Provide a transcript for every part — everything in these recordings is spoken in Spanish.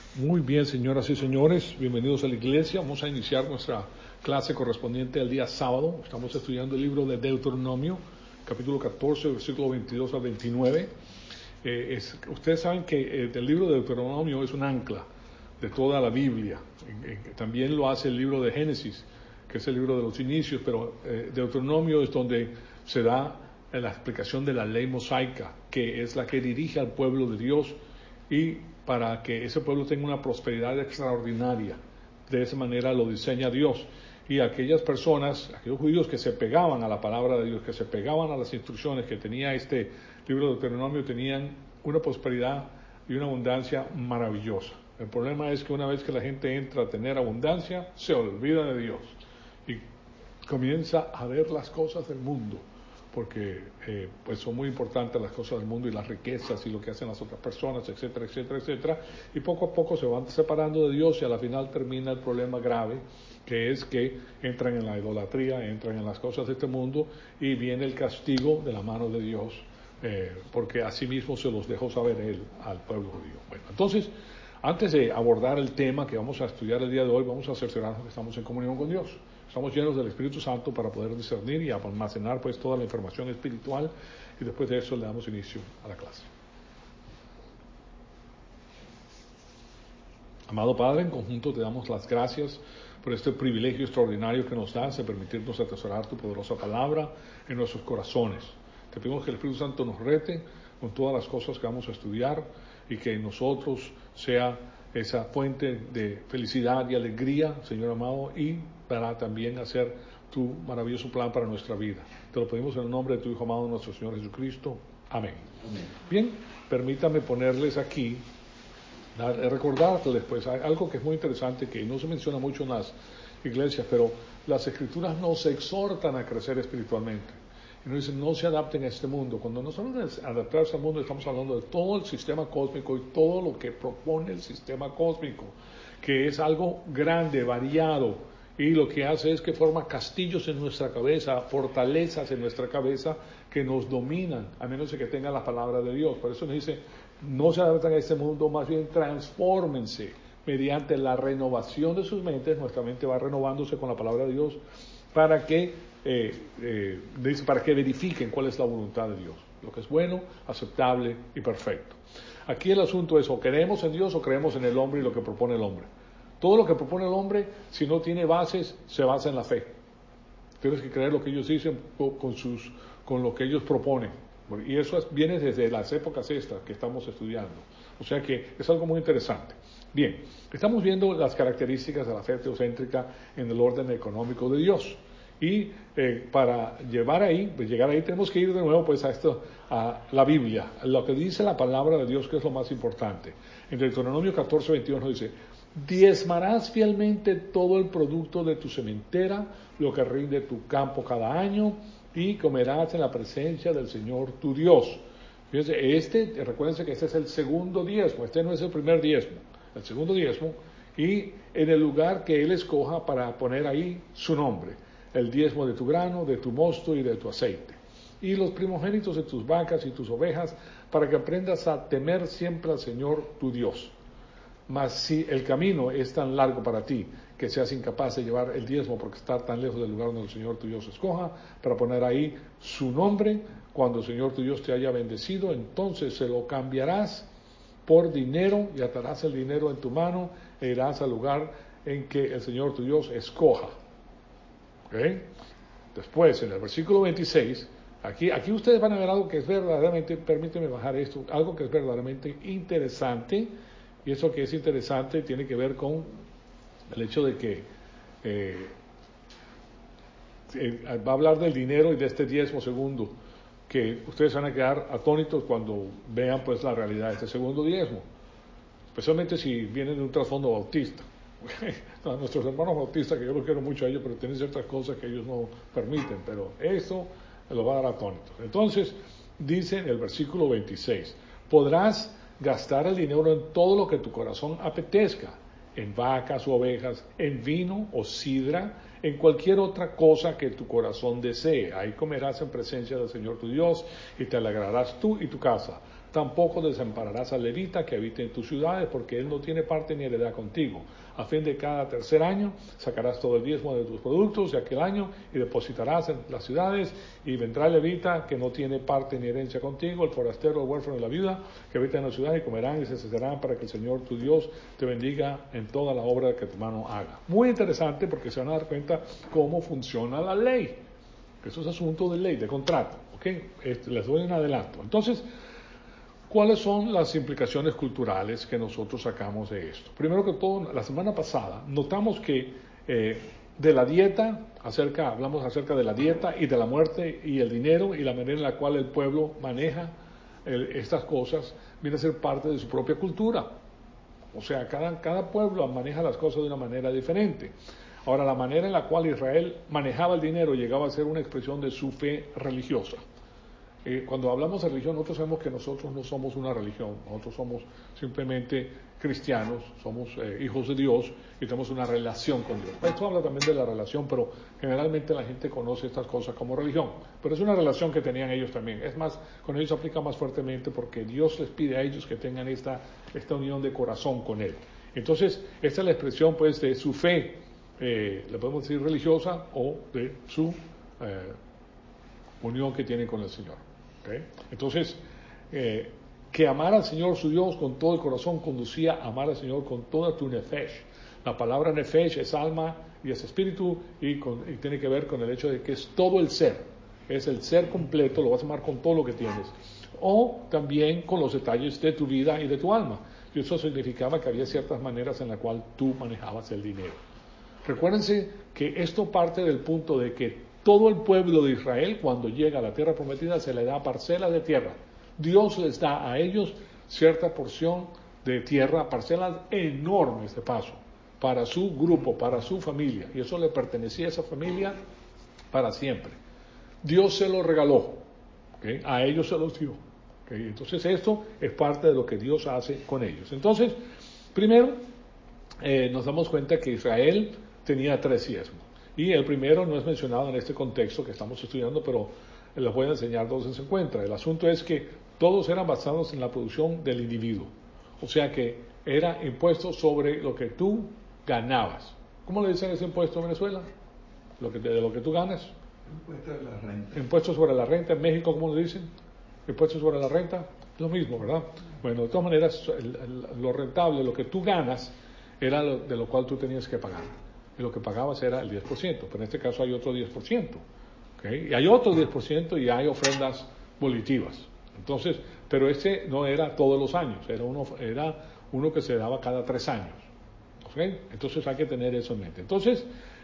Muy bien, señoras y señores, bienvenidos a la iglesia. Vamos a iniciar nuestra clase correspondiente al día sábado. Estamos estudiando el libro de Deuteronomio, capítulo 14, versículo 22 al 29. Ustedes saben que el libro de Deuteronomio es un ancla de toda la Biblia. También lo hace el libro de Génesis, que es el libro de los inicios, pero Deuteronomio es donde se da la explicación de la ley mosaica, que es la que dirige al pueblo de Dios y para que ese pueblo tenga una prosperidad extraordinaria. De esa manera lo diseña Dios. Y aquellas personas, aquellos judíos que se pegaban a la palabra de Dios, que se pegaban a las instrucciones que tenía este libro de Deuteronomio, tenían una prosperidad y una abundancia maravillosa. El problema es que una vez que la gente entra a tener abundancia, se olvida de Dios y comienza a ver las cosas del mundo, porque pues son muy importantes las cosas del mundo y las riquezas y lo que hacen las otras personas, etcétera, etcétera, etcétera, y poco a poco se van separando de Dios y a la final termina el problema grave, que es que entran en la idolatría, entran en las cosas de este mundo y viene el castigo de la mano de Dios, porque así mismo se los dejó saber Él al pueblo judío. Bueno, entonces, antes de abordar el tema que vamos a estudiar el día de hoy, vamos a cerciorarnos que estamos en comunión con Dios. Estamos llenos del Espíritu Santo para poder discernir y almacenar pues toda la información espiritual, y después de eso le damos inicio a la clase. Amado Padre, en conjunto te damos las gracias por este privilegio extraordinario que nos das de permitirnos atesorar tu poderosa palabra en nuestros corazones. Te pedimos que el Espíritu Santo nos rete con todas las cosas que vamos a estudiar y que en nosotros sea esa fuente de felicidad y alegría, Señor amado, y para también hacer tu maravilloso plan para nuestra vida. Te lo pedimos en el nombre de tu Hijo amado, nuestro Señor Jesucristo. Amén. Amén. Bien, permítame ponerles aquí, recordarles pues algo que es muy interesante, que no se menciona mucho en las iglesias, pero las Escrituras nos exhortan a crecer espiritualmente. Y nos dicen, no se adapten a este mundo. Cuando nos hablan de adaptarse al mundo, estamos hablando de todo el sistema cósmico y todo lo que propone el sistema cósmico, que es algo grande, variado, y lo que hace es que forma castillos en nuestra cabeza, fortalezas en nuestra cabeza que nos dominan, a menos de que tengan la palabra de Dios. Por eso nos dice, no se adapten a este mundo, más bien transfórmense mediante la renovación de sus mentes. Nuestra mente va renovándose con la palabra de Dios para que dice, para que verifiquen cuál es la voluntad de Dios, lo que es bueno, aceptable y perfecto. Aquí el asunto es, o creemos en Dios o creemos en el hombre y lo que propone el hombre. Todo lo que propone el hombre, si no tiene bases, se basa en la fe. Tienes que creer lo que ellos dicen con lo que ellos proponen. Y eso viene desde las épocas estas que estamos estudiando. O sea que es algo muy interesante. Bien, estamos viendo las características de la fe teocéntrica en el orden económico de Dios. Y para llegar ahí tenemos que ir de nuevo pues a la Biblia, lo que dice la palabra de Dios, que es lo más importante. En Deuteronomio 14, 21 dice, diezmarás fielmente todo el producto de tu sementera, lo que rinde tu campo cada año, y comerás en la presencia del Señor tu Dios. Fíjense, recuérdense que este es el segundo diezmo, este no es el primer diezmo, el segundo diezmo, y en el lugar que Él escoja para poner ahí su nombre, el diezmo de tu grano, de tu mosto y de tu aceite, y los primogénitos de tus vacas y tus ovejas, para que aprendas a temer siempre al Señor tu Dios. Mas si el camino es tan largo para ti que seas incapaz de llevar el diezmo porque está tan lejos del lugar donde el Señor tu Dios escoja, para poner ahí su nombre, cuando el Señor tu Dios te haya bendecido, entonces se lo cambiarás por dinero y atarás el dinero en tu mano e irás al lugar en que el Señor tu Dios escoja. ¿Okay? Después, en el versículo 26, aquí ustedes van a ver algo que es verdaderamente, permíteme bajar esto, algo que es verdaderamente interesante. Y eso que es interesante tiene que ver con el hecho de que va a hablar del dinero y de este diezmo segundo, que ustedes van a quedar atónitos cuando vean pues la realidad de este segundo diezmo, especialmente si vienen de un trasfondo bautista. No, nuestros hermanos bautistas, que yo los quiero mucho a ellos, pero tienen ciertas cosas que ellos no permiten, pero eso los va a dar atónitos. Entonces, dice en el versículo 26, podrás gastar el dinero en todo lo que tu corazón apetezca, en vacas o ovejas, en vino o sidra, en cualquier otra cosa que tu corazón desee. Ahí comerás en presencia del Señor tu Dios y te alegrarás tú y tu casa. Tampoco desampararás al levita que habite en tus ciudades, porque él no tiene parte ni heredad contigo. A fin de cada tercer año sacarás todo el diezmo de tus productos de aquel año y depositarás en las ciudades, y vendrá el levita que no tiene parte ni herencia contigo, el forastero, el huérfano y la viuda que habitan en la ciudad, y comerán y se saciarán, para que el Señor tu Dios te bendiga en toda la obra que tu mano haga. Muy interesante, porque se van a dar cuenta cómo funciona la ley. Eso es asunto de ley, de contrato. ¿Okay? Les doy un adelanto. Entonces, ¿cuáles son las implicaciones culturales que nosotros sacamos de esto? Primero que todo, la semana pasada notamos que de la dieta, hablamos acerca de la dieta y de la muerte y el dinero y la manera en la cual el pueblo maneja estas cosas, viene a ser parte de su propia cultura. O sea, cada pueblo maneja las cosas de una manera diferente. Ahora, la manera en la cual Israel manejaba el dinero llegaba a ser una expresión de su fe religiosa. Cuando hablamos de religión, nosotros sabemos que nosotros no somos una religión, nosotros somos simplemente cristianos, somos hijos de Dios y tenemos una relación con Dios. Esto habla también de la relación, pero generalmente la gente conoce estas cosas como religión, pero es una relación que tenían ellos también. Es más, con ellos se aplica más fuertemente porque Dios les pide a ellos que tengan esta unión de corazón con Él. Entonces, esta es la expresión pues de su fe, le podemos decir religiosa, o de su unión que tienen con el Señor. ¿Okay? Entonces, que amar al Señor su Dios con todo el corazón conducía a amar al Señor con toda tu nefesh. La palabra nefesh es alma y es espíritu, y tiene que ver con el hecho de que es todo el ser, es el ser completo, lo vas a amar con todo lo que tienes, o también con los detalles de tu vida y de tu alma. Y eso significaba que había ciertas maneras en las cuales tú manejabas el dinero. Recuérdense que esto parte del punto de que todo el pueblo de Israel, cuando llega a la tierra prometida, se le da parcelas de tierra. Dios les da a ellos cierta porción de tierra, parcelas enormes de paso, para su grupo, para su familia. Y eso le pertenecía a esa familia para siempre. Dios se lo regaló, ¿okay? A ellos se los dio. ¿Okay? Entonces esto es parte de lo que Dios hace con ellos. Entonces, primero, nos damos cuenta que Israel tenía 3 diezmos. Y el primero no es mencionado en este contexto que estamos estudiando, pero les voy a enseñar dónde se encuentra. El asunto es que todos eran basados en la producción del individuo. O sea que era impuesto sobre lo que tú ganabas. ¿Cómo le dicen ese impuesto en Venezuela? De lo que tú ganas. Impuesto de la renta. Impuesto sobre la renta. En México, ¿cómo le dicen? Impuesto sobre la renta. Lo mismo, ¿verdad? Bueno, de todas maneras, lo rentable, lo que tú ganas, era de lo cual tú tenías que pagar. Y lo que pagabas era el 10%, pero en este caso hay otro 10%, ¿okay? Y hay otro 10% y hay ofrendas volitivas. Entonces, pero ese no era todos los años, era uno que se daba cada 3 años, ¿okay? Entonces hay que tener eso en mente. Entonces,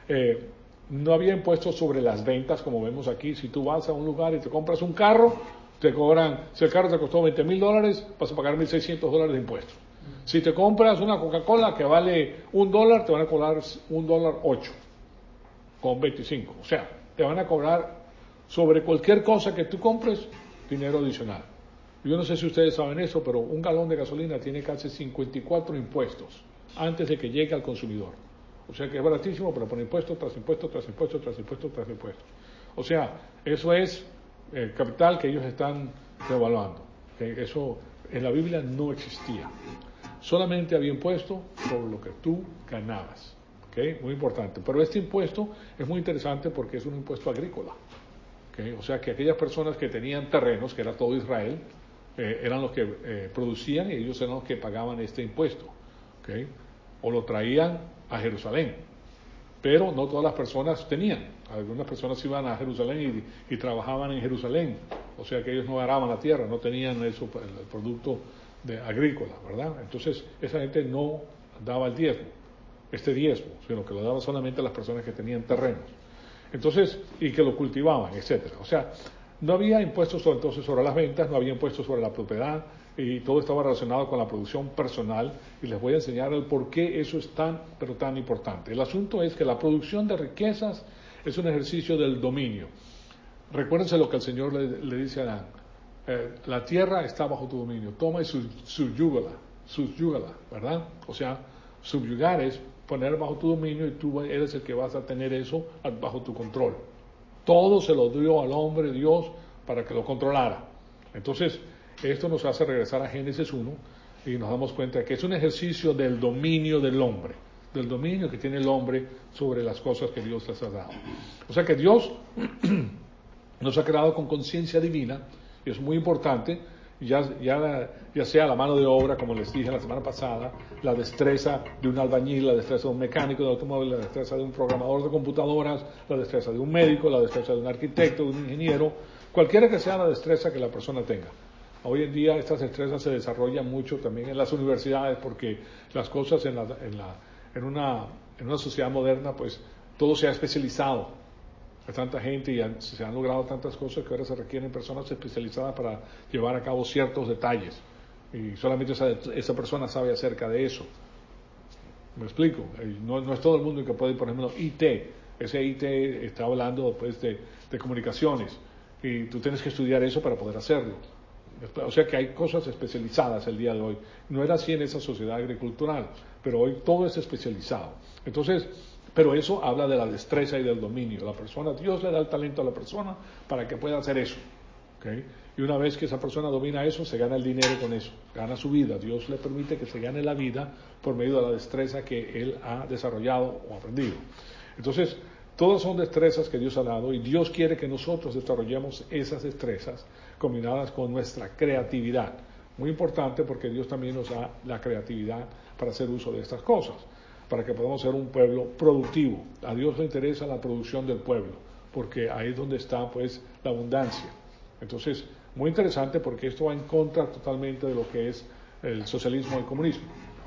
no había impuestos sobre las ventas, como vemos aquí. Si tú vas a un lugar y te compras un carro, te cobran, si el carro te costó $20,000, vas a pagar $1,600 de impuestos. Si te compras una Coca-Cola que vale $1, te van a cobrar $1.08 con 25. O sea, te van a cobrar sobre cualquier cosa que tú compres dinero adicional. Yo no sé si ustedes saben eso, pero un galón de gasolina tiene casi 54 impuestos antes de que llegue al consumidor. O sea que es baratísimo, pero pone impuesto tras impuesto, tras impuesto, tras impuesto, tras impuesto. O sea, eso es capital que ellos están devaluando. Eso en la Biblia no existía. Solamente había impuesto sobre lo que tú ganabas. ¿Okay? Muy importante. Pero este impuesto es muy interesante porque es un impuesto agrícola. ¿Okay? O sea que aquellas personas que tenían terrenos, que era todo Israel, eran los que producían, y ellos eran los que pagaban este impuesto. ¿Okay? O lo traían a Jerusalén. Pero no todas las personas tenían. Algunas personas iban a Jerusalén y trabajaban en Jerusalén. O sea que ellos no araban la tierra, no tenían eso, el producto agrícola, ¿verdad? Entonces, esa gente no daba el diezmo, sino que lo daba solamente a las personas que tenían terrenos. Entonces, y que lo cultivaban, etcétera. O sea, no había impuestos entonces sobre las ventas, no había impuestos sobre la propiedad, y todo estaba relacionado con la producción personal, y les voy a enseñar el por qué eso es tan, pero tan importante. El asunto es que la producción de riquezas es un ejercicio del dominio. Recuérdense lo que el Señor le dice a Adán: la tierra está bajo tu dominio, toma y subyúgala, ¿verdad? O sea, subyugar es poner bajo tu dominio, y tú eres el que vas a tener eso bajo tu control. Todo se lo dio al hombre Dios para que lo controlara. Entonces, esto nos hace regresar a Génesis 1 y nos damos cuenta que es un ejercicio del dominio del hombre, del dominio que tiene el hombre sobre las cosas que Dios les ha dado. O sea que Dios nos ha creado con conciencia divina, y es muy importante, ya sea la mano de obra, como les dije la semana pasada, la destreza de un albañil, la destreza de un mecánico de automóvil, la destreza de un programador de computadoras, la destreza de un médico, la destreza de un arquitecto, de un ingeniero, cualquiera que sea la destreza que la persona tenga. Hoy en día estas destrezas se desarrollan mucho también en las universidades, porque las cosas en una sociedad moderna, pues todo se ha especializado. Hay tanta gente y se han logrado tantas cosas que ahora se requieren personas especializadas para llevar a cabo ciertos detalles. Y solamente esa persona sabe acerca de eso. ¿Me explico? No es todo el mundo que puede, por ejemplo, IT. Ese IT está hablando pues, de comunicaciones. Y tú tienes que estudiar eso para poder hacerlo. O sea que hay cosas especializadas el día de hoy. No era así en esa sociedad agricultural, pero hoy todo es especializado. Entonces, pero eso habla de la destreza y del dominio. La persona, Dios le da el talento a la persona para que pueda hacer eso. ¿Okay? Y una vez que esa persona domina eso, se gana el dinero con eso, gana su vida. Dios le permite que se gane la vida por medio de la destreza que él ha desarrollado o aprendido. Entonces, todas son destrezas que Dios ha dado y Dios quiere que nosotros desarrollemos esas destrezas combinadas con nuestra creatividad. Muy importante porque Dios también nos da la creatividad para hacer uso de estas cosas, para que podamos ser un pueblo productivo. A Dios le interesa la producción del pueblo, porque ahí es donde está pues la abundancia. Entonces, muy interesante porque esto va en contra totalmente de lo que es el socialismo y el comunismo.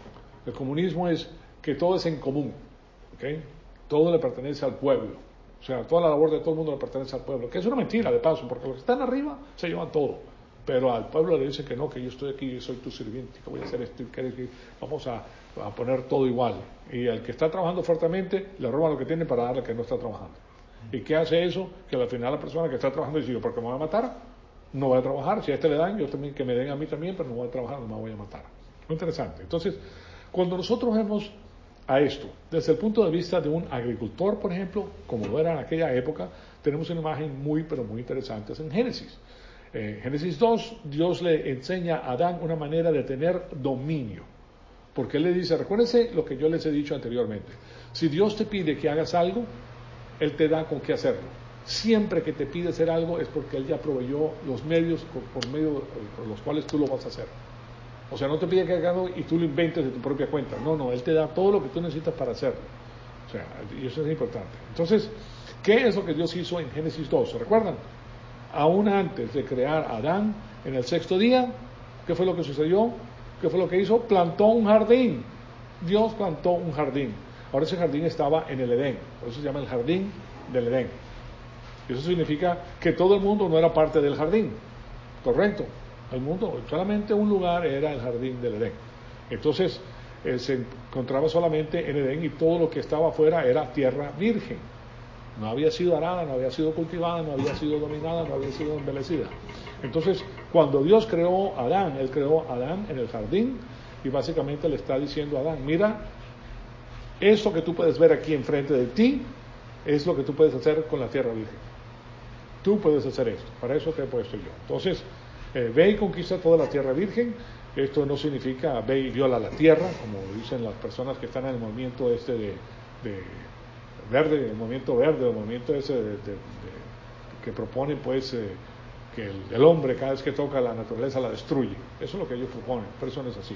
El comunismo es que todo es en común, ¿okay? Todo le pertenece al pueblo. O sea, toda la labor de todo el mundo le pertenece al pueblo, que es una mentira de paso, porque los que están arriba se llevan todo. Pero al pueblo le dice que no, que yo estoy aquí, yo soy tu sirviente, que voy a hacer esto, que vamos a poner todo igual. Y al que está trabajando fuertemente, le roba lo que tiene para darle al que no está trabajando. ¿Y qué hace eso? Que al final la persona que está trabajando dice, ¿por qué me voy a matar? No voy a trabajar, si a este le dan, yo también, que me den a mí también, pero no voy a trabajar, no me voy a matar. Muy interesante. Entonces, cuando nosotros vemos a esto, desde el punto de vista de un agricultor, por ejemplo, como lo era en aquella época, tenemos una imagen muy, pero muy interesante en Génesis. Génesis 2, Dios le enseña a Adán una manera de tener dominio. Porque Él le dice, recuérdense lo que yo les he dicho anteriormente, si Dios te pide que hagas algo, Él te da con qué hacerlo. Siempre que te pide hacer algo es porque Él ya proveyó los medios por los cuales tú lo vas a hacer. O sea, no te pide que hagas algo y tú lo inventes de tu propia cuenta. No, Él te da todo lo que tú necesitas para hacerlo. O sea, y eso es importante. Entonces, ¿qué es lo que Dios hizo en Génesis 2? ¿Se recuerdan? Aún antes de crear a Adán, en el sexto día, ¿qué fue lo que sucedió? ¿Qué fue lo que hizo? Plantó un jardín. Dios plantó un jardín. Ahora ese jardín estaba en el Edén, por eso se llama el jardín del Edén. Eso significa que todo el mundo no era parte del jardín, correcto. El mundo, solamente un lugar era el jardín del Edén. Entonces se encontraba solamente en Edén y todo lo que estaba afuera era tierra virgen. No había sido arada, no había sido cultivada, no había sido dominada, no había sido embellecida. Entonces, cuando Dios creó a Adán, Él creó a Adán en el jardín y básicamente le está diciendo a Adán, mira, eso que tú puedes ver aquí enfrente de ti es lo que tú puedes hacer con la tierra virgen. Tú puedes hacer esto, para eso te he puesto yo. Entonces, ve y conquista toda la tierra virgen. Esto no significa ve y viola la tierra, como dicen las personas que están en el movimiento este de verde, el movimiento verde, el movimiento ese que propone pues que el hombre cada vez que toca la naturaleza la destruye. Eso es lo que ellos proponen, pero eso no es así.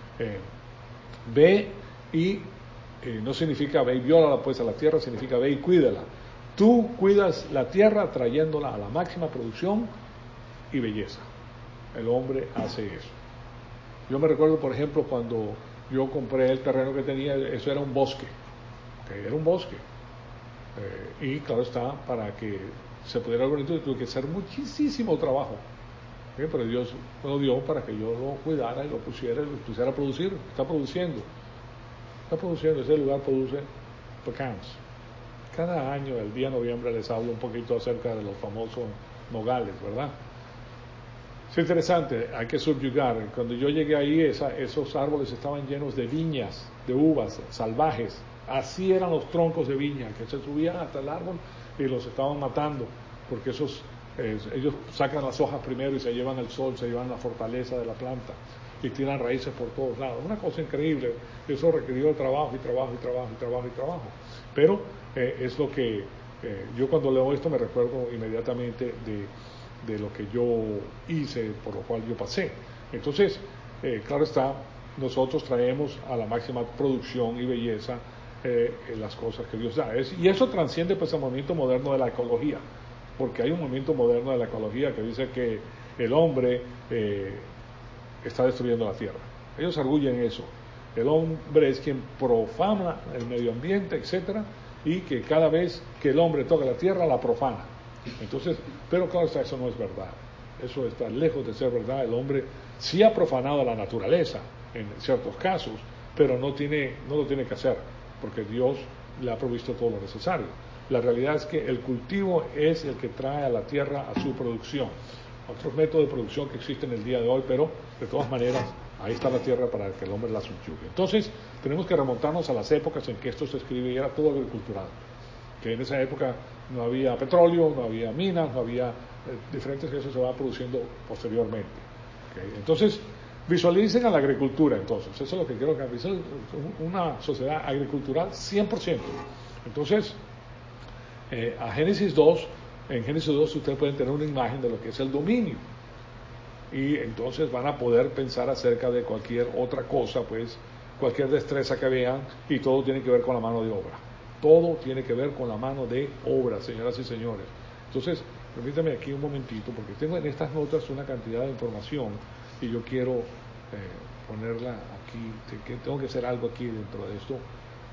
Ve y no significa ve y viólala pues a la tierra, significa ve y cuídala. Tú cuidas la tierra trayéndola a la máxima producción y belleza. El hombre hace eso. Yo me recuerdo, por ejemplo, cuando yo compré el terreno que tenía, eso era un bosque. ¿Okay? Era un bosque. Y claro está, para que se pudiera ver bonito, tuve que hacer muchísimo trabajo. ¿Okay? Pero Dios me lo dio para que yo lo cuidara y lo pusiera a producir. Está produciendo, ese lugar produce pecans. Cada año, el día de noviembre, les hablo un poquito acerca de los famosos nogales, ¿verdad? Es interesante, hay que subyugar. Cuando yo llegué ahí, esos árboles estaban llenos de viñas, de uvas salvajes. Así eran los troncos de viña, que se subían hasta el árbol y los estaban matando, porque esos Ellos sacan las hojas primero y se llevan el sol, se llevan la fortaleza de la planta y tiran raíces por todos lados. Una cosa increíble. Eso requirió trabajo y trabajo y trabajo y trabajo y trabajo. Pero es lo que yo cuando leo esto me recuerdo inmediatamente de lo que yo hice, por lo cual yo pasé. Entonces, claro está, nosotros traemos a la máxima producción y belleza las cosas que Dios da. Y eso transciende pues el movimiento moderno de la ecología, porque hay un movimiento moderno de la ecología que dice que el hombre está destruyendo la tierra. Ellos arguyen eso. El hombre es quien profana el medio ambiente, etcétera, y que cada vez que el hombre toca la tierra la profana. Entonces, pero claro está, eso no es verdad. Eso está lejos de ser verdad. El hombre sí ha profanado la naturaleza en ciertos casos, pero no lo tiene que hacer, porque Dios le ha provisto todo lo necesario. La realidad es que el cultivo es el que trae a la tierra a su producción. Otros métodos de producción que existen el día de hoy, pero de todas maneras ahí está la tierra para que el hombre la subyugue. Entonces tenemos que remontarnos a las épocas en que esto se escribía y era todo agricultural, que en esa época no había petróleo, no había minas, no había diferentes, que eso se va produciendo posteriormente. ¿Okay? Entonces visualicen a la agricultura, entonces eso es lo que quiero que visualicen, una sociedad agricultural 100%. Entonces a Génesis 2, en Génesis 2 ustedes pueden tener una imagen de lo que es el dominio, y entonces van a poder pensar acerca de cualquier otra cosa, pues cualquier destreza que vean, y todo tiene que ver con la mano de obra. Todo tiene que ver con la mano de obra, señoras y señores. Entonces, permítame aquí un momentito, porque tengo en estas notas una cantidad de información y yo quiero ponerla aquí, que tengo que hacer algo aquí dentro de esto.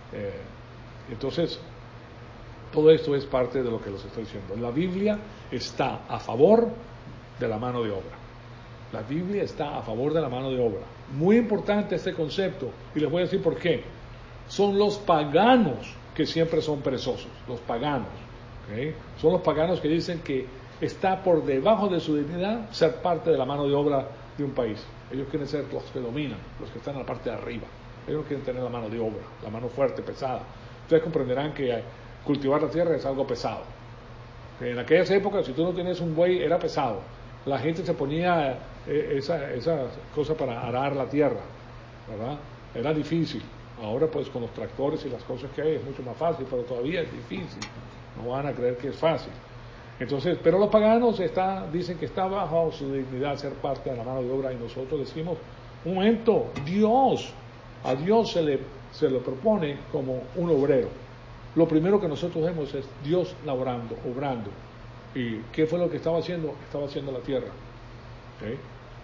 Entonces, todo esto es parte de lo que les estoy diciendo. La Biblia está a favor de la mano de obra. La Biblia está a favor de la mano de obra. Muy importante este concepto, y les voy a decir por qué. Son los paganos que siempre son perezosos, los paganos. ¿Okay? Son los paganos que dicen que está por debajo de su dignidad ser parte de la mano de obra de un país. Ellos quieren ser los que dominan, los que están en la parte de arriba. Ellos no quieren tener la mano de obra, la mano fuerte, pesada. Ustedes comprenderán que cultivar la tierra es algo pesado. En aquellas épocas, si tú no tenías un buey, era pesado. La gente se ponía esa cosa para arar la tierra, ¿verdad? Era difícil. Ahora pues con los tractores y las cosas que hay es mucho más fácil, pero todavía es difícil. No van a creer que es fácil. Entonces, pero los paganos dicen que está bajo su dignidad ser parte de la mano de obra, y nosotros decimos, un momento, a Dios se le propone como un obrero. Lo primero que nosotros vemos es Dios laborando, obrando. ¿Y qué fue lo que estaba haciendo? Estaba haciendo la tierra. ¿Okay?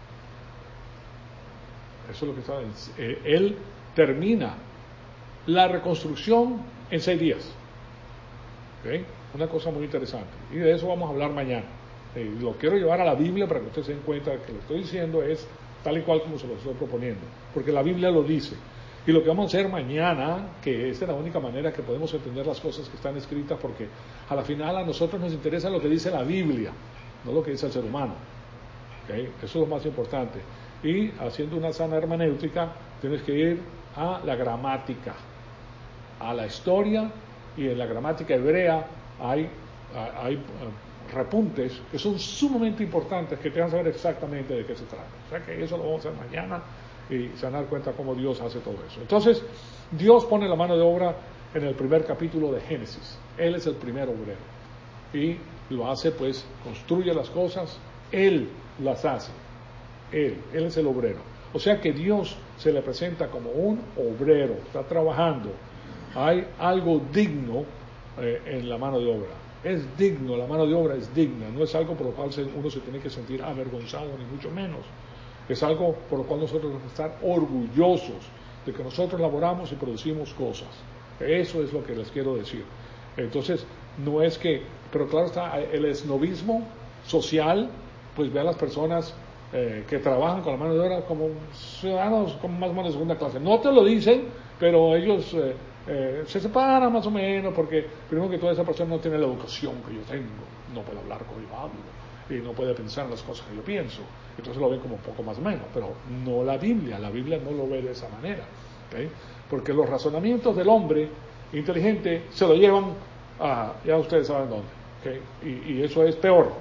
Eso es lo que estaba haciendo. Él termina la reconstrucción en 6 días. ¿Okay? Una cosa muy interesante. Y de eso vamos a hablar mañana. Lo quiero llevar a la Biblia para que ustedes se den cuenta de que lo que estoy diciendo es tal y cual como se lo estoy proponiendo. Porque la Biblia lo dice. Y lo que vamos a hacer mañana, que esta es la única manera que podemos entender las cosas que están escritas, porque a la final a nosotros nos interesa lo que dice la Biblia, no lo que dice el ser humano. ¿Okay? Eso es lo más importante. Y haciendo una sana hermenéutica, tienes que ir a la gramática, a la historia, y en la gramática hebrea hay repuntes que son sumamente importantes, que te van a saber exactamente de qué se trata. O sea que eso lo vamos a hacer mañana, y se van a dar cuenta cómo Dios hace todo eso. Entonces, Dios pone la mano de obra en el primer capítulo de Génesis. Él es el primer obrero. Y lo hace, pues, construye las cosas, Él las hace. Él es el obrero. O sea que Dios se le presenta como un obrero, está trabajando. Hay algo digno en la mano de obra. Es digno, la mano de obra es digna. No es algo por lo cual uno se tiene que sentir avergonzado, ni mucho menos. Es algo por lo cual nosotros debemos estar orgullosos de que nosotros laboramos y producimos cosas. Eso es lo que les quiero decir. Entonces, no es que, pero claro está, el esnovismo social, pues ve a las personas que trabajan con la mano de obra como ciudadanos como más o menos de segunda clase. No te lo dicen, pero ellos se separan más o menos, porque primero que toda esa persona no tiene la educación que yo tengo, no puede hablar como yo hablo, y no puede pensar en las cosas que yo pienso. Entonces lo ven como un poco más o menos, pero no la Biblia no lo ve de esa manera. ¿Okay? Porque los razonamientos del hombre inteligente se lo llevan a, ya ustedes saben dónde. ¿Okay? Y eso es peor.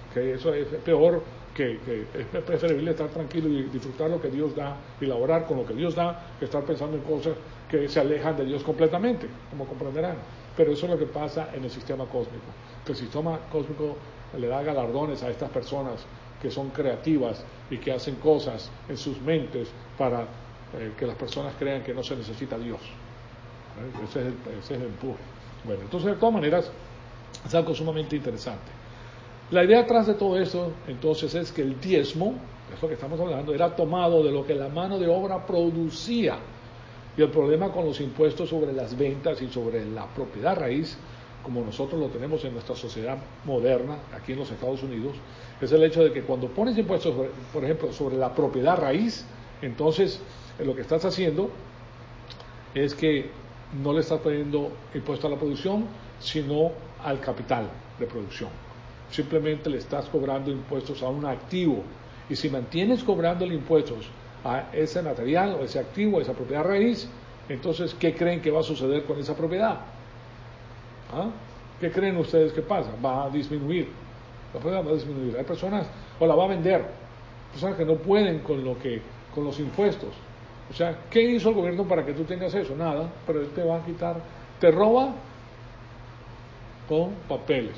¿Okay? Eso es peor, que es preferible estar tranquilo y disfrutar lo que Dios da y laborar con lo que Dios da, que estar pensando en cosas que se alejan de Dios completamente, como comprenderán. Pero eso es lo que pasa en el sistema cósmico. Que el sistema cósmico le da galardones a estas personas que son creativas y que hacen cosas en sus mentes para que las personas crean que no se necesita Dios. Ese es el empuje. Bueno, entonces de todas maneras es algo sumamente interesante. La idea atrás de todo eso entonces es que el diezmo, es lo que estamos hablando, era tomado de lo que la mano de obra producía. Y el problema con los impuestos sobre las ventas y sobre la propiedad raíz, como nosotros lo tenemos en nuestra sociedad moderna, aquí en los Estados Unidos, es el hecho de que cuando pones impuestos, por ejemplo, sobre la propiedad raíz, entonces lo que estás haciendo es que no le estás poniendo impuesto a la producción, sino al capital de producción. Simplemente le estás cobrando impuestos a un activo. Y si mantienes cobrando impuestos a ese material o ese activo, a esa propiedad raíz, entonces, ¿qué creen que va a suceder con esa propiedad? ¿Ah? ¿Qué creen ustedes que pasa? Va a disminuir. La propiedad va a disminuir. Hay personas, o la va a vender, personas que no pueden con los impuestos. O sea, ¿qué hizo el gobierno para que tú tengas eso? Nada, pero él te va a quitar, te roba con papeles.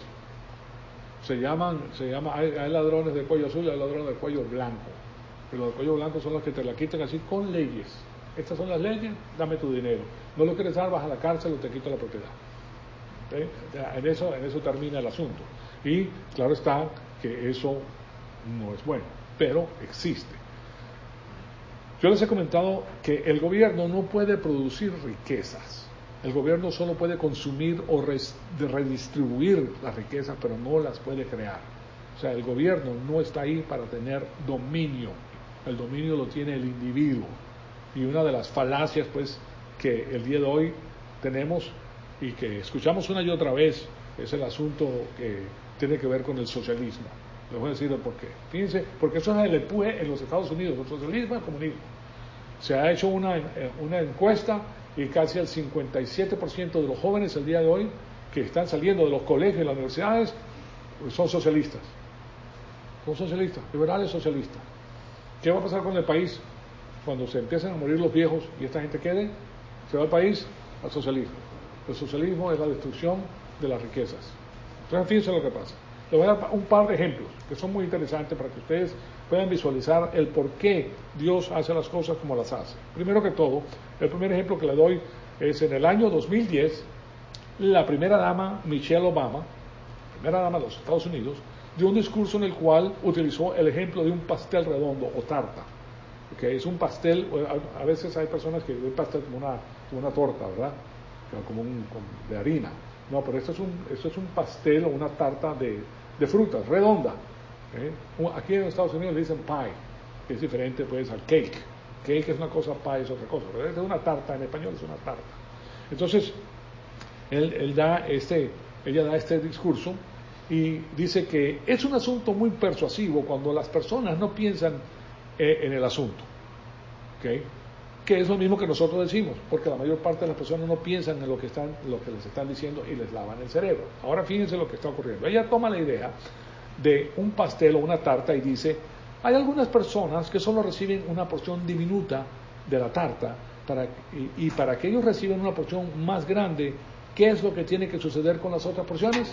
Hay ladrones de cuello azul y hay ladrones de cuello blanco. Pero los de cuello blanco son los que te la quitan así con leyes. Estas son las leyes, dame tu dinero. No lo quieres dar, vas a la cárcel o te quito la propiedad. ¿Okay? En eso termina el asunto. Y claro está que eso no es bueno, pero existe. Yo les he comentado que el gobierno no puede producir riquezas. El gobierno solo puede consumir o redistribuir las riquezas, pero no las puede crear. O sea, el gobierno no está ahí para tener dominio. El dominio lo tiene el individuo. Y una de las falacias, pues, que el día de hoy tenemos y que escuchamos una y otra vez es el asunto que tiene que ver con el socialismo. Les voy a decir el por qué. Fíjense, porque eso es el empuje en los Estados Unidos, el socialismo y el comunismo. Se ha hecho una encuesta y casi el 57% de los jóvenes el día de hoy que están saliendo de los colegios y las universidades pues son socialistas. Son socialistas, liberales socialistas. ¿Qué va a pasar con el país cuando se empiezan a morir los viejos y esta gente quede? Se va el país al socialismo. El socialismo es la destrucción de las riquezas. Entonces, fíjense lo que pasa. Les voy a dar un par de ejemplos que son muy interesantes para que ustedes puedan visualizar el por qué Dios hace las cosas como las hace. Primero que todo, el primer ejemplo que le doy es en el año 2010, la primera dama, Michelle Obama, primera dama de los Estados Unidos, dio un discurso en el cual utilizó el ejemplo de un pastel redondo o tarta. Que es un pastel, a veces hay personas que ven pastel como una torta, ¿verdad? Como de harina. No, pero esto es un pastel o una tarta de frutas, redonda. Aquí en Estados Unidos le dicen pie, que es diferente pues al cake. Cake es una cosa, pie es otra cosa, pero es una tarta, en español es una tarta. Entonces, ella da este discurso y dice que es un asunto muy persuasivo cuando las personas no piensan en el asunto. ¿Okay? Que es lo mismo que nosotros decimos, porque la mayor parte de las personas no piensan en lo que les están diciendo y les lavan el cerebro. Ahora fíjense lo que está ocurriendo. Ella toma la idea de un pastel o una tarta y dice, hay algunas personas que solo reciben una porción diminuta de la tarta y para que ellos reciban una porción más grande, ¿qué es lo que tiene que suceder con las otras porciones?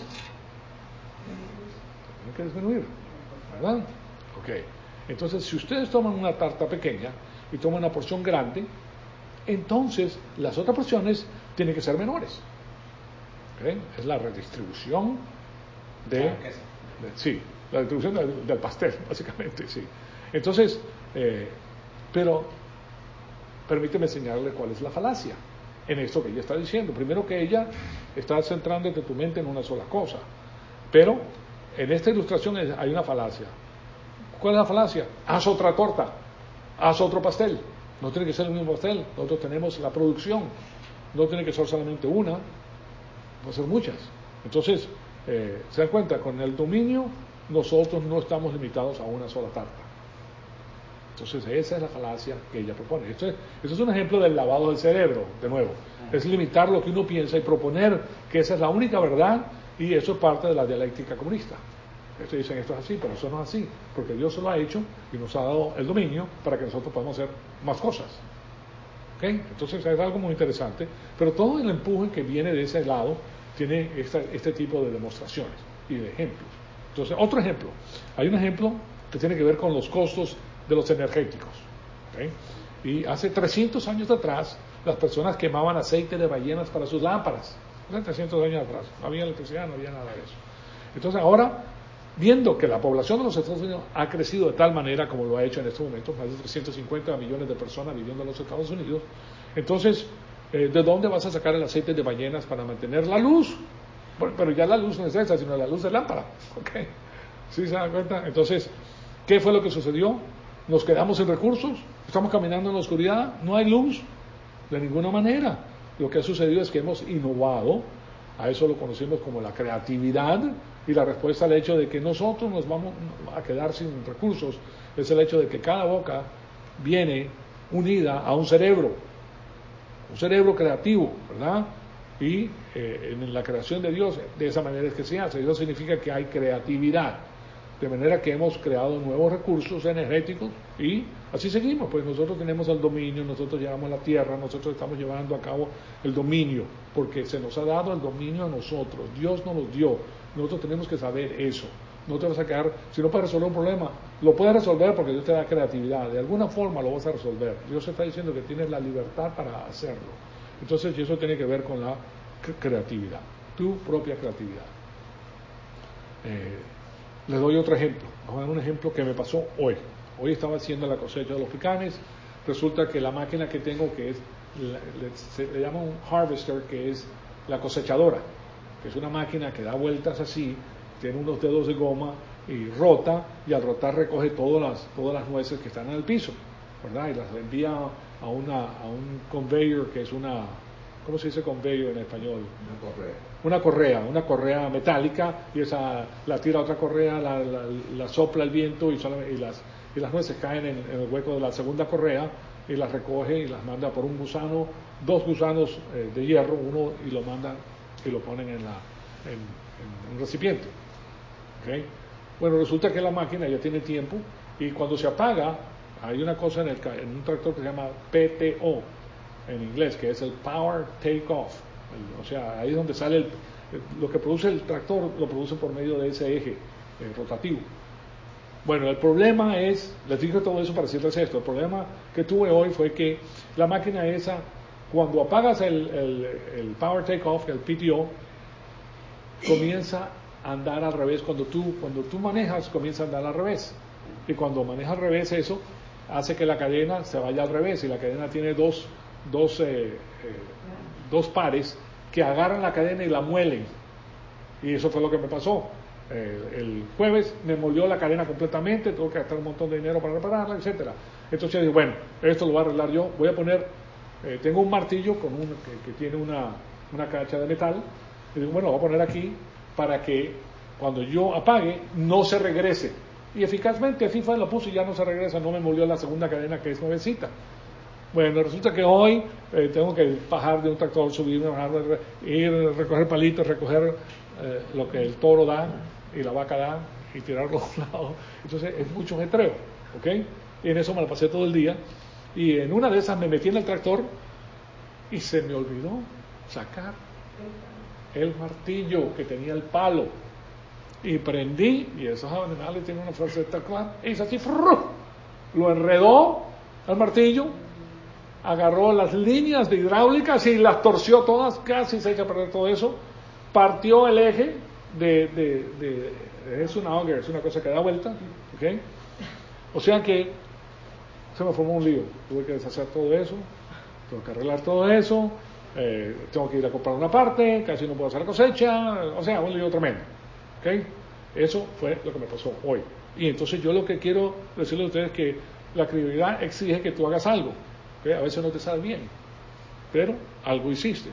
Tienen que disminuir, ¿verdad? Ok. Entonces, si ustedes toman una tarta pequeña y toman una porción grande, entonces las otras porciones tienen que ser menores. ¿Okay? Es la redistribución la distribución del pastel, básicamente, sí. Entonces, pero permíteme enseñarle cuál es la falacia en esto que ella está diciendo. Primero que ella está centrándote tu mente en una sola cosa, pero en esta ilustración hay una falacia. ¿Cuál es la falacia? Haz otra torta, haz otro pastel. No tiene que ser el mismo pastel. Nosotros tenemos la producción. No tiene que ser solamente una, puede ser muchas. Entonces, se dan cuenta, con el dominio nosotros no estamos limitados a una sola tarta. Entonces, esa es la falacia que ella propone. Esto es un ejemplo del lavado del cerebro, de nuevo. Es limitar lo que uno piensa y proponer que esa es la única verdad, y eso es parte de la dialéctica comunista. Ustedes dicen esto es así, pero eso no es así, porque Dios se lo ha hecho y nos ha dado el dominio para que nosotros podamos hacer más cosas. ¿Okay? Entonces es algo muy interesante, pero todo el empuje que viene de ese lado tiene este tipo de demostraciones y de ejemplos. Entonces, otro ejemplo, hay un ejemplo que tiene que ver con los costos de los energéticos. ¿Okay? Y hace 300 años atrás, las personas quemaban aceite de ballenas para sus lámparas. Hace 300 años atrás, no había electricidad, no había nada de eso. Entonces ahora, viendo que la población de los Estados Unidos ha crecido de tal manera como lo ha hecho en este momento, más de 350 millones de personas viviendo en los Estados Unidos, entonces, ¿de dónde vas a sacar el aceite de ballenas para mantener la luz? Bueno, pero ya la luz no es esa, sino la luz de lámpara. ¿Okay? ¿Sí se dan cuenta? Entonces, ¿qué fue lo que sucedió? Nos quedamos sin recursos, estamos caminando en la oscuridad, no hay luz, de ninguna manera. Lo que ha sucedido es que hemos innovado, a eso lo conocemos como la creatividad, y la respuesta al hecho de que nosotros nos vamos a quedar sin recursos es el hecho de que cada boca viene unida a un cerebro creativo, ¿verdad? Y en la creación de Dios, de esa manera es que se hace. Eso significa que hay creatividad, de manera que hemos creado nuevos recursos energéticos y así seguimos. Pues nosotros tenemos el dominio, nosotros llevamos la tierra, nosotros estamos llevando a cabo el dominio, porque se nos ha dado el dominio a nosotros, Dios nos lo dio, nosotros tenemos que saber eso. No te vas a quedar, si no puedes resolver un problema, lo puedes resolver porque Dios te da creatividad, de alguna forma lo vas a resolver. Dios está diciendo que tienes la libertad para hacerlo. Entonces, eso tiene que ver con la creatividad, tu propia creatividad. Les doy otro ejemplo. Vamos a dar un ejemplo que me pasó hoy. Hoy estaba haciendo la cosecha de los picanes. Resulta que la máquina que tengo, que es, se le llama un harvester, que es la cosechadora, que es una máquina que da vueltas así, tiene unos dedos de goma y rota, y al rotar recoge todas las nueces que están en el piso, ¿verdad? Y las envía a un conveyor, que es una, ¿cómo se dice conveyor en español? Una correa metálica, y esa la tira a otra correa, la sopla el viento y las nueces caen en el hueco de la segunda correa y las recoge y las manda por un gusano, 2 gusanos de hierro, uno, y lo mandan y lo ponen en un recipiente. ¿Okay? Bueno, resulta que la máquina ya tiene tiempo y cuando se apaga, hay una cosa en un tractor que se llama PTO en inglés, que es el Power Take Off. O sea, ahí es donde sale lo que produce el tractor, lo produce por medio de ese eje rotativo. Bueno, el problema es, les dije todo eso para decirles esto, el problema que tuve hoy fue que la máquina esa, cuando apagas el Power Take Off, el PTO, comienza a andar al revés. Cuando tú manejas, comienza a andar al revés. Y cuando manejas al revés, eso hace que la cadena se vaya al revés. Y la cadena tiene dos pares que agarran la cadena y la muelen. Y eso fue lo que me pasó. El jueves me molió la cadena completamente, tuve que gastar un montón de dinero para repararla, etcétera. Entonces yo dije, bueno, esto lo voy a arreglar yo. Voy a poner, tengo un martillo que tiene una cacha de metal. Y digo, bueno, lo voy a poner aquí para que cuando yo apague no se regrese. Y eficazmente así fue, lo puse y ya no se regresa, no me molió la segunda cadena, que es nuevecita. Bueno, resulta que hoy tengo que bajar de un tractor, subirme, bajar, ir, recoger palitos, recoger lo que el toro da y la vaca da y tirarlo a un lado. Entonces es mucho ajetreo, ¿ok? Y en eso me la pasé todo el día. Y en una de esas me metí en el tractor y se me olvidó sacar el martillo que tenía el palo. Y prendí, y esos animales tienen una fuerza espectacular, y hizo así, lo enredó al martillo, agarró las líneas de hidráulicas y las torció todas, casi se echa a perder todo eso, partió el eje es una auger, es una cosa que da vuelta, ¿okay? O sea que se me formó un lío, tuve que deshacer todo eso, tengo que arreglar todo eso, tengo que ir a comprar una parte, casi no puedo hacer la cosecha, o sea, un lío tremendo, ¿okay? Eso fue lo que me pasó hoy. Y entonces yo lo que quiero decirles a ustedes es que la creatividad exige que tú hagas algo, ¿okay? A veces no te sale bien, pero algo hiciste.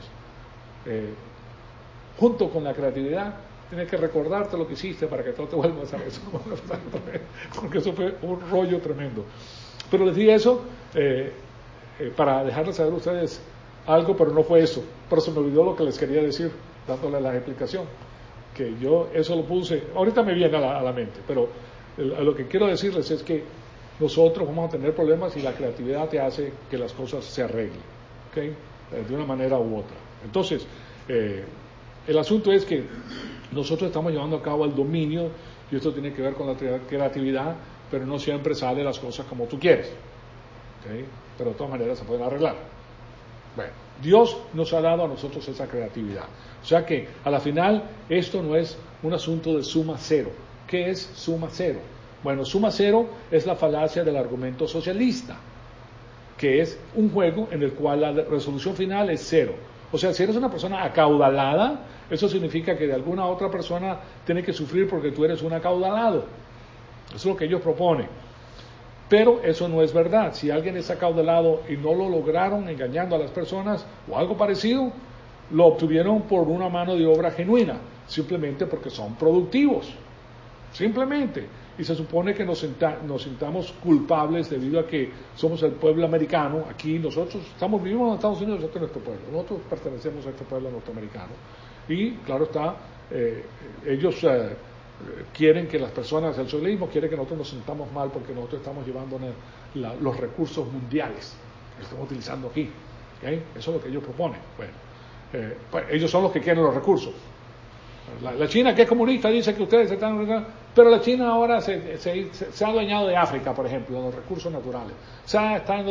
Junto con la creatividad tienes que recordarte lo que hiciste para que no te vuelvas a hacer eso, porque eso fue un rollo tremendo. Pero les di eso para dejarles saber a ustedes algo, pero no fue eso. Pero se me olvidó lo que les quería decir, dándole la explicación. que yo eso lo puse, ahorita me viene a la mente, pero lo que quiero decirles es que nosotros vamos a tener problemas y la creatividad te hace que las cosas se arreglen, ¿okay? De una manera u otra. Entonces, el asunto es que nosotros estamos llevando a cabo el dominio, y esto tiene que ver con la creatividad, pero no siempre salen las cosas como tú quieres, ¿okay? Pero de todas maneras se pueden arreglar. Bueno, Dios nos ha dado a nosotros esa creatividad. O sea que, a la final, esto no es un asunto de suma cero. ¿Qué es suma cero? Bueno, suma cero es la falacia del argumento socialista, que es un juego en el cual la resolución final es cero. O sea, si eres una persona acaudalada, eso significa que de alguna otra persona tiene que sufrir porque tú eres un acaudalado. Eso es lo que ellos proponen. Pero eso no es verdad. Si alguien es acaudalado y no lo lograron engañando a las personas o algo parecido, lo obtuvieron por una mano de obra genuina, simplemente porque son productivos. Simplemente. Y se supone que nos sintamos culpables debido a que somos el pueblo americano. Aquí nosotros vivimos en Estados Unidos, este es nuestro pueblo. Nosotros pertenecemos a este pueblo norteamericano. Y claro está, ellos quieren que las personas, el socialismo quiere que nosotros nos sintamos mal porque nosotros estamos llevando los recursos mundiales que estamos utilizando aquí. ¿Okay? Eso es lo que ellos proponen. Bueno, pues ellos son los que quieren los recursos. La China, que es comunista, dice que ustedes están... Pero la China ahora se ha adueñado de África, por ejemplo, de los recursos naturales. Se ha estado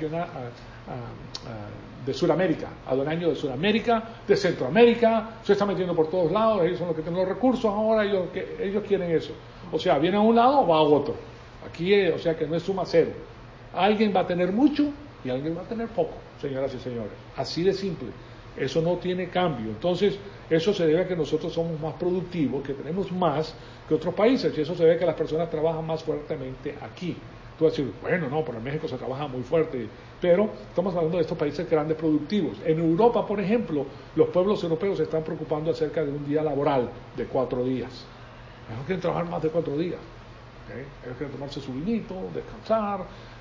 de Sudamérica, adueñando de Sudamérica, de Centroamérica, se está metiendo por todos lados, ellos son los que tienen los recursos, ahora ellos quieren eso. O sea, viene a un lado o va a otro. Aquí, o sea que no es suma cero. Alguien va a tener mucho y alguien va a tener poco, señoras y señores. Así de simple. Eso no tiene cambio. Entonces, eso se debe a que nosotros somos más productivos, que tenemos más que otros países, y eso se debe a que las personas trabajan más fuertemente aquí. Tú vas a decir, bueno, no, pero en México se trabaja muy fuerte, pero estamos hablando de estos países grandes productivos. En Europa, por ejemplo, los pueblos europeos se están preocupando acerca de un día laboral de 4 días. Ellos no quieren trabajar más de 4 días. ¿Okay? Ellos quieren tomarse su vinito, descansar,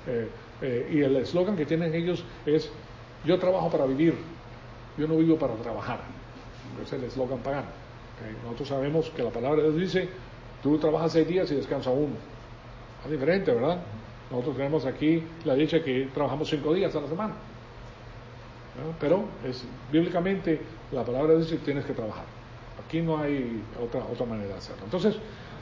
y el eslogan que tienen ellos es, yo trabajo para vivir, yo no vivo para trabajar. Es el eslogan pagano. ¿Okay? Nosotros sabemos que la palabra de Dios dice, tú trabajas 6 días y descansas 1. Es diferente, ¿verdad? Nosotros tenemos aquí la dicha que trabajamos 5 días a la semana. ¿No? Pero bíblicamente la palabra de Dios dice que tienes que trabajar. Aquí no hay otra manera de hacerlo. Entonces,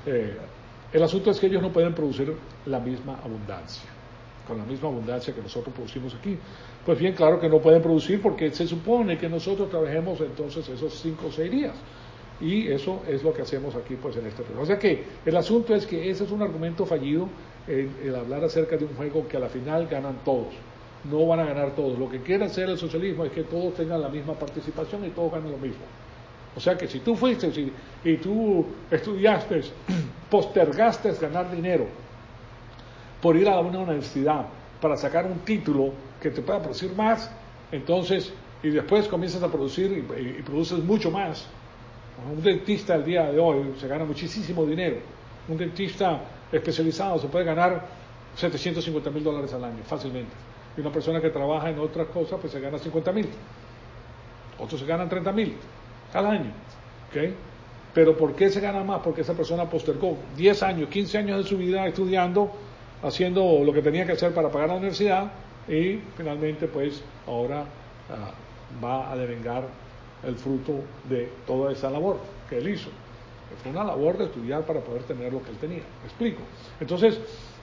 el asunto es que ellos no pueden producir la misma abundancia, con la misma abundancia que nosotros producimos aquí. Pues bien, claro que no pueden producir porque se supone que nosotros trabajemos entonces esos 5 o 6 días. Y eso es lo que hacemos aquí pues en este programa. O sea que el asunto es que ese es un argumento fallido, el hablar acerca de un juego que a la final ganan todos. No van a ganar todos. Lo que quiere hacer el socialismo es que todos tengan la misma participación y todos ganen lo mismo. O sea que si tú fuiste y tú estudiaste, postergaste ganar dinero por ir a una universidad para sacar un título que te pueda producir más, entonces, y después comienzas a producir y produces mucho más. Un dentista el día de hoy se gana muchísimo dinero. Un dentista especializado se puede ganar $750,000 al año, fácilmente. Y una persona que trabaja en otras cosas, pues se gana 50,000. Otros se ganan 30,000 al año. ¿Okay? Pero ¿por qué se gana más? Porque esa persona postergó 10 años, 15 años de su vida estudiando, haciendo lo que tenía que hacer para pagar la universidad, y finalmente pues ahora va a devengar el fruto de toda esa labor que él hizo. Fue una labor de estudiar para poder tener lo que él tenía. ¿Me explico? Entonces,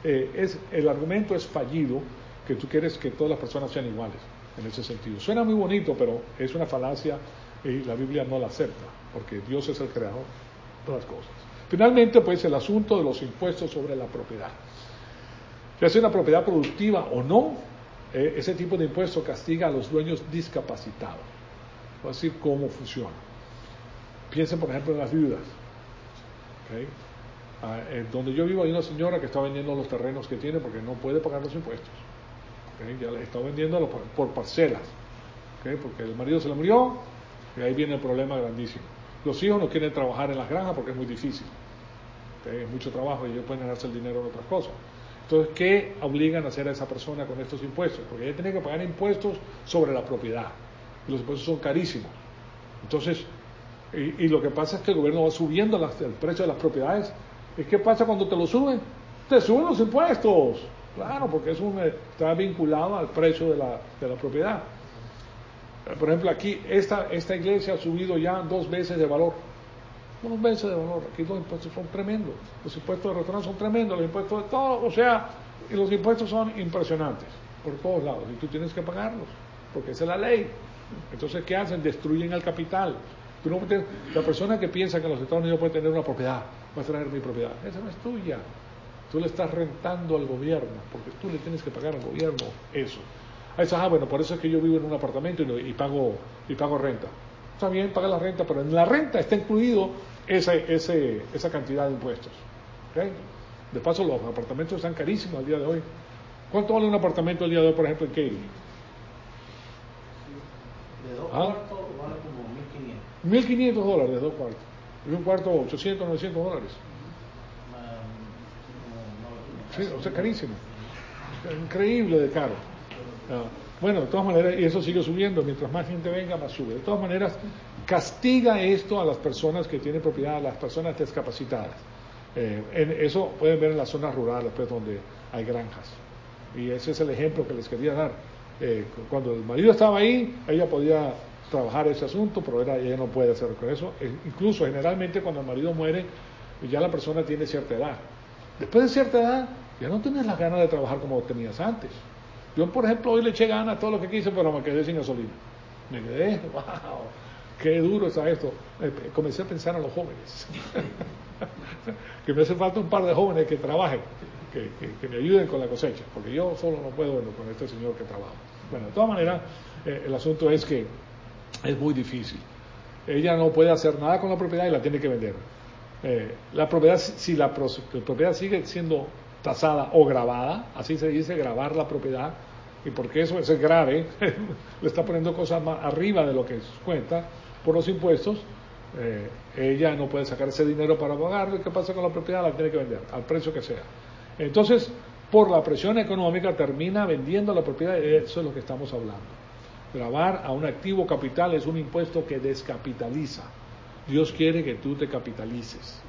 el argumento es fallido, que tú quieres que todas las personas sean iguales, en ese sentido. Suena muy bonito, pero es una falacia y la Biblia no la acepta, porque Dios es el creador de todas las cosas. Finalmente, pues, el asunto de los impuestos sobre la propiedad. Ya sea una propiedad productiva o no, ese tipo de impuesto castiga a los dueños discapacitados. Voy a decir cómo funciona. Piensen, por ejemplo, en las viudas. ¿Okay? Donde yo vivo hay una señora que está vendiendo los terrenos que tiene porque no puede pagar los impuestos. ¿Okay? Ya le está vendiendo por parcelas. ¿Okay? Porque el marido se le murió y ahí viene el problema grandísimo. Los hijos no quieren trabajar en las granjas porque es muy difícil. ¿Okay? Es mucho trabajo y ellos pueden ganarse el dinero en otras cosas. Entonces, ¿qué obligan a hacer a esa persona con estos impuestos? Porque ella tiene que pagar impuestos sobre la propiedad. Y los impuestos son carísimos. Entonces, Y lo que pasa es que el gobierno va subiendo el precio de las propiedades. ¿Y qué pasa cuando te lo suben? Te suben los impuestos. Claro, porque está vinculado al precio de la propiedad. Por ejemplo, aquí esta iglesia ha subido ya 2 veces de valor. 2 veces de valor. Aquí los impuestos son tremendos. Los impuestos de restaurantes son tremendos. Los impuestos de todo. O sea, y los impuestos son impresionantes por todos lados. Y tú tienes que pagarlos. Porque esa es la ley. Entonces, ¿qué hacen? Destruyen al capital. La persona que piensa que en los Estados Unidos puede tener una propiedad, va a traer mi propiedad. Esa no es tuya. Tú le estás rentando al gobierno, porque tú le tienes que pagar al gobierno eso. Bueno, por eso es que yo vivo en un apartamento y pago renta. Está bien, paga la renta, pero en la renta está incluido esa cantidad de impuestos. ¿Okay? De paso, los apartamentos están carísimos al día de hoy. ¿Cuánto vale un apartamento al día de hoy, por ejemplo, en Katy? De 2 cuartos vale como $1,500. $1,500 de 2 cuartos. Y un cuarto, $800, $900. Sí, o sea, carísimo. Increíble de caro. Bueno, de todas maneras, y eso sigue subiendo. Mientras más gente venga, más sube. De todas maneras, castiga esto a las personas que tienen propiedad, a las personas discapacitadas. Eso pueden ver en las zonas rurales, pues, donde hay granjas. Y ese es el ejemplo que les quería dar. Cuando el marido estaba ahí, ella podía trabajar ese asunto, pero ella no puede hacer con eso. Incluso, generalmente, cuando el marido muere, ya la persona tiene cierta edad. Después de cierta edad, ya no tienes las ganas de trabajar como tenías antes. Yo, por ejemplo, hoy le eché ganas a todo lo que quise, pero me quedé sin gasolina. Me quedé, wow, qué duro está esto. Comencé a pensar en los jóvenes. Que me hace falta un par de jóvenes que trabajen, que me ayuden con la cosecha, porque yo solo no puedo con este señor que trabaja. Bueno, de todas maneras, el asunto es que es muy difícil. Ella no puede hacer nada con la propiedad y la tiene que vender. La propiedad, si la propiedad sigue siendo tasada o grabada, así se dice, grabar la propiedad, y porque eso es grave, le está poniendo cosas más arriba de lo que cuenta por los impuestos, ella no puede sacar ese dinero para pagarlo. ¿Y qué pasa con la propiedad? La tiene que vender al precio que sea. Entonces, por la presión económica termina vendiendo la propiedad. Eso es lo que estamos hablando. Gravar a un activo capital es un impuesto que descapitaliza. Dios quiere que tú te capitalices.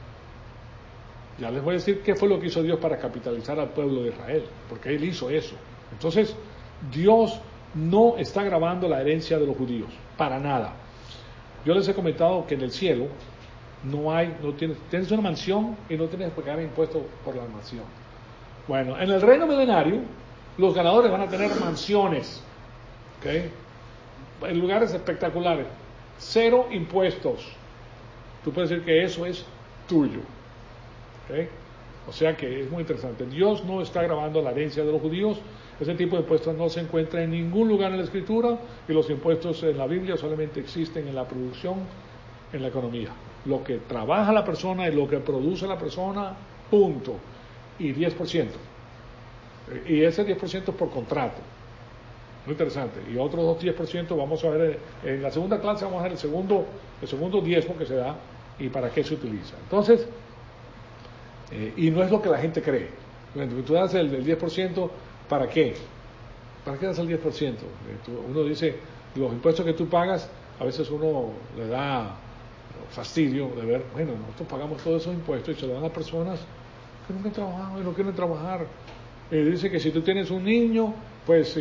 Ya les voy a decir qué fue lo que hizo Dios para capitalizar al pueblo de Israel, porque Él hizo eso. Entonces, Dios no está grabando la herencia de los judíos, para nada. Yo les he comentado que en el cielo tienes una mansión y no tienes que pagar impuestos por la mansión. Bueno, en el reino milenario, los ganadores van a tener mansiones, ¿okay? En lugares espectaculares, 0 impuestos. Tú puedes decir que eso es tuyo. ¿Okay? O sea que es muy interesante. Dios no está grabando la herencia de los judíos. Ese tipo de impuestos no se encuentra en ningún lugar en la Escritura, y los impuestos en la Biblia solamente existen en la producción, en la economía. Lo que trabaja la persona y lo que produce la persona, punto. Y 10%. Y ese 10% es por contrato. Muy interesante. Y otros 10% vamos a ver en la segunda clase, vamos a ver el segundo diezmo que se da y para qué se utiliza. Entonces, y no es lo que la gente cree. Tú das el 10%, ¿para qué? ¿Para qué das el 10%? Uno dice, los impuestos que tú pagas, a veces uno le da fastidio de ver, bueno, nosotros pagamos todos esos impuestos y se lo dan a personas que nunca han trabajado y no quieren trabajar. Dice que si tú tienes un niño, pues,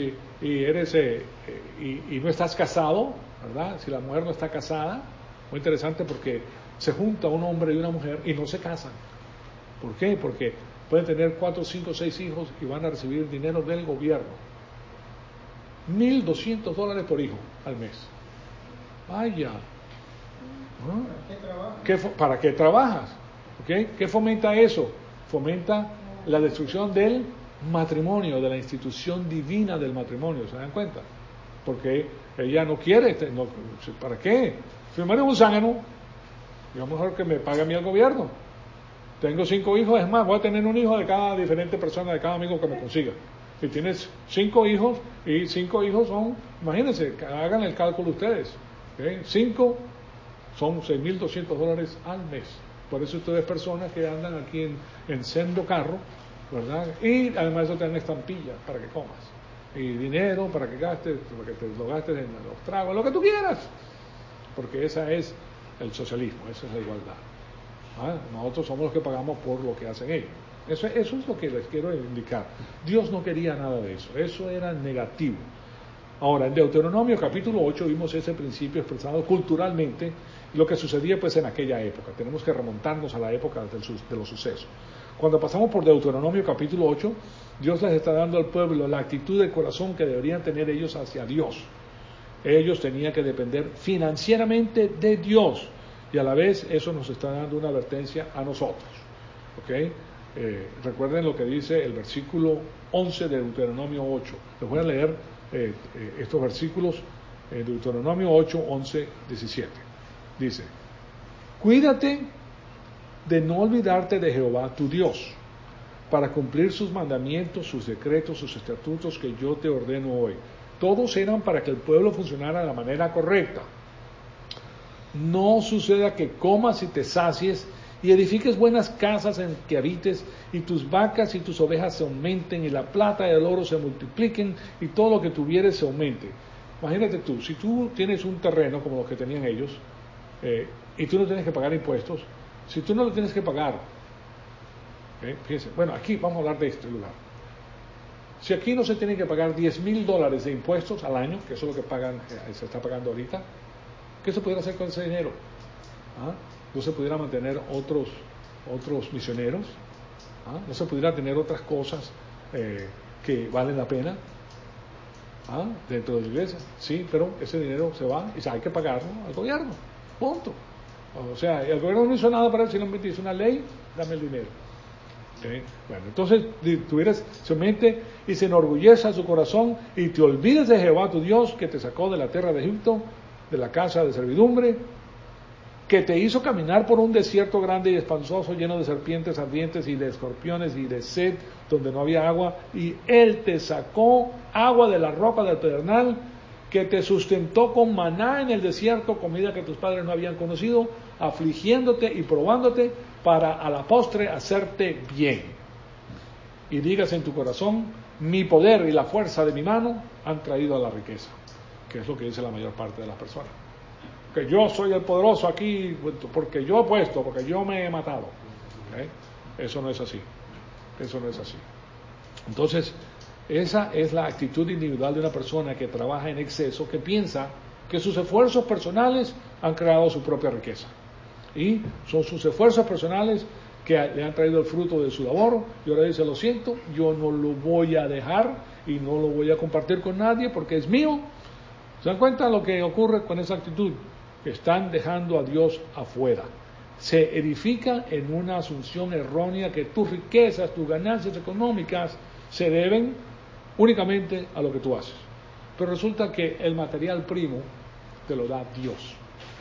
y no estás casado, ¿verdad? Si la mujer no está casada, muy interesante, porque se junta un hombre y una mujer y no se casan. ¿Por qué? Porque pueden tener 4, 5, 6 hijos y van a recibir dinero del gobierno. $1,200 por hijo al mes. Vaya. ¿Para qué trabajas? ¿Okay? ¿Qué fomenta eso? Fomenta la destrucción del matrimonio, de la institución divina del matrimonio. ¿Se dan cuenta? Porque ella no quiere. ¿Para qué? Si mi marido es un zángano, yo mejor que me pague a mí el gobierno. Tengo 5 hijos, es más, voy a tener un hijo de cada diferente persona, de cada amigo que me consiga. Si tienes 5 hijos, y 5 hijos son, imagínense, hagan el cálculo ustedes, 5 son $6,200 al mes. Por eso ustedes personas que andan aquí en sendo carro, ¿verdad? Y además eso te dan estampillas para que comas. Y dinero para que gastes, para que te lo gastes en los tragos, lo que tú quieras. Porque esa es el socialismo, esa es la igualdad. Nosotros somos los que pagamos por lo que hacen ellos. Eso es lo que les quiero indicar. Dios no quería nada de eso era negativo. Ahora, en Deuteronomio capítulo 8 vimos ese principio expresado culturalmente, lo que sucedía pues en aquella época. Tenemos que remontarnos a la época de los sucesos. Cuando pasamos por Deuteronomio capítulo 8, Dios les está dando al pueblo la actitud de corazón que deberían tener ellos hacia Dios. Ellos tenían que depender financieramente de Dios, y a la vez eso nos está dando una advertencia a nosotros. ¿Okay? Recuerden lo que dice el versículo 11 de Deuteronomio 8. Les voy a leer estos versículos, Deuteronomio 8, 11, 17. Dice: cuídate de no olvidarte de Jehová tu Dios, para cumplir sus mandamientos, sus decretos, sus estatutos que yo te ordeno hoy. Todos eran para que el pueblo funcionara de la manera correcta. No suceda que comas y te sacies y edifiques buenas casas en que habites, y tus vacas y tus ovejas se aumenten, y la plata y el oro se multipliquen, y todo lo que tuvieres se aumente. Imagínate tú, si tú tienes un terreno como los que tenían ellos, y tú no tienes que pagar impuestos, si tú no lo tienes que pagar, fíjense, bueno, aquí vamos a hablar de este lugar. Si aquí no se tienen que pagar $10,000 de impuestos al año, que eso es lo que se está pagando ahorita, ¿qué se pudiera hacer con ese dinero? No se pudiera mantener otros misioneros, no se pudiera tener otras cosas que valen la pena dentro de la iglesia. Sí, pero ese dinero se va y hay que pagarlo al gobierno, punto. O sea, el gobierno no hizo nada para eso, simplemente hizo una ley, dame el dinero. Bueno, entonces tuvieras su mente y se enorgulleza su corazón, y te olvides de Jehová tu Dios, que te sacó de la tierra de Egipto, de la casa de servidumbre, que te hizo caminar por un desierto grande y espantoso, lleno de serpientes ardientes y de escorpiones y de sed, donde no había agua, y Él te sacó agua de la roca del pedernal, que te sustentó con maná en el desierto, comida que tus padres no habían conocido, afligiéndote y probándote, para a la postre hacerte bien. Y digas en tu corazón: mi poder y la fuerza de mi mano han traído a la riqueza, que es lo que dice la mayor parte de las personas. Que yo soy el poderoso aquí, porque yo he puesto, porque yo me he matado. Eso no es así. Eso no es así. Entonces, esa es la actitud individual de una persona que trabaja en exceso, que piensa que sus esfuerzos personales han creado su propia riqueza. Y son sus esfuerzos personales que le han traído el fruto de su labor, y ahora dice: lo siento, yo no lo voy a dejar y no lo voy a compartir con nadie porque es mío. ¿Se dan cuenta lo que ocurre con esa actitud? Que están dejando a Dios afuera. Se edifica en una asunción errónea que tus riquezas, tus ganancias económicas se deben únicamente a lo que tú haces. Pero resulta que el material primo te lo da Dios.